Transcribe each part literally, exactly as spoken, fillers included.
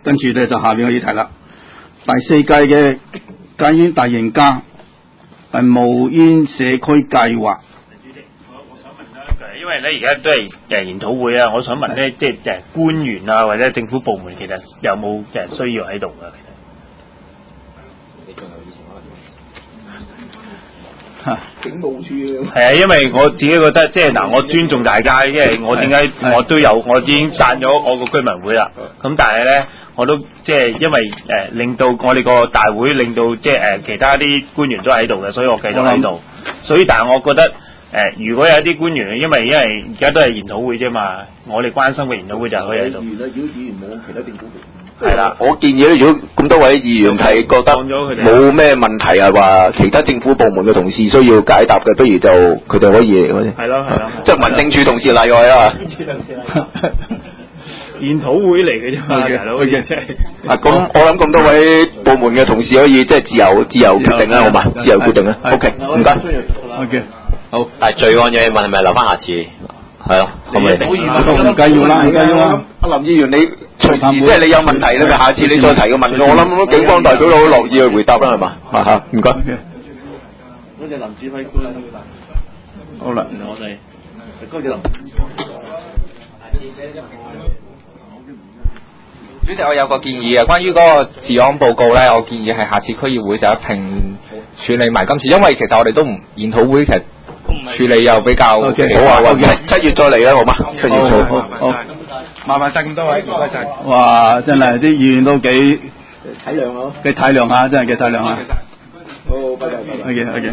跟住咧就下邊嘅議題啦。第四屆嘅戒煙大贏家係無煙社區計劃。 主席，我我想問咧，因為咧而家都係誒研討會啊，我想問咧，即係誒官員啊或者政府部門其實有冇誒需要喺度㗎？其實你仲有以前可能警務處係啊，因為我自己覺得即係嗱，我尊重大家，因為我點解我都有我已經散咗我個居民會啦。咁但係咧，我都即係因為誒、呃、令到我哋個大會令到即係誒其他啲官員都喺度嘅，所以我繼續喺度。所以但係我覺得誒、呃，如果有啲官員，因為因為而家都係研討會啫嘛，我哋關心嘅研討會就可以喺度。 議員啦，如果議員冇其他政府部門。 係啦， 我建議咧，如果咁多位議員係覺得冇咩問題啊，話其他政府部門嘅同事需要解答嘅，不如就佢哋可以嚟嗰啲。 係咯係咯， 即係民政處同事例外啊。 研討會嚟嘅啫嘛，大佬。即係啊，咁我諗咁多位部門嘅同事可以即係自由自由決定啦，好嘛？自由決定啦。O K，唔該。 O K，好。 但係罪案嘅問係咪留翻下次？係咯，可唔可以？ 唔緊要啦，唔緊要啦。 阿林議員，你隨時即係你有問題咧，咪下次你再提個問我。我諗警方代表都好樂意去回答啦，係嘛？嚇嚇，唔該。 多謝林指揮官。 好啦， 我哋多謝林。 主席，我有個建議啊，關於嗰個治安報告咧，我建議係下次區議會就一併處理埋今次，因為其實我哋都唔研討會其實處理又比較 OK， 好啊， 七七月再嚟啦，好嘛？七月好好好， 麻煩晒咁多位，唔該晒。 哇，真係啲議員都幾體諒咯， 幾體諒下，真係幾體諒下。 好，拜拜拜拜。 OK OK。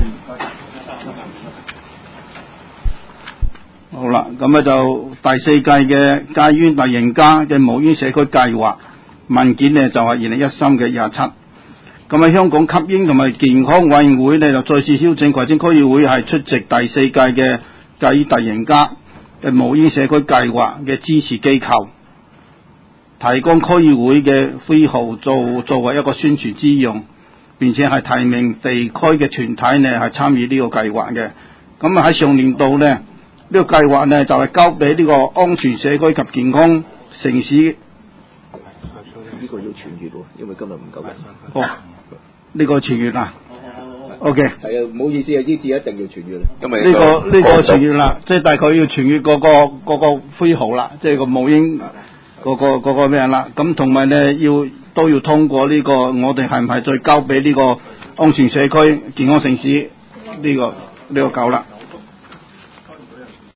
好啦，咁咧就第四屆嘅戒煙大贏家嘅無煙社區計劃文件呢，就係二零一三嘅廿七。咁喺香港吸煙同埋健康委員會呢，就再次邀請葵青區議會係出席第四屆嘅戒煙大贏家嘅無煙社區計劃嘅支持機構，提供區議會嘅徽號做作為一個宣傳之用，並且係提名地區嘅團體呢係參與呢個計劃嘅。咁啊喺上年度呢。呢、這個計劃呢，就係、是、交俾呢個安全社區及健康城市。 呢個要傳閱喎，因為今日唔夠人。 哦，呢、這個傳閱啊。O K。係啊，唔好意思啊，呢次一定要傳閱啦。因為呢、這個呢、這個傳閱啦，即係大概要傳閱嗰個嗰、那個徽號啦，即係個無煙嗰個嗰個咩啦。咁同埋呢，要都要通過呢、這個，我哋係唔係再交俾呢個安全社區健康城市呢、這個呢、這個夠啦。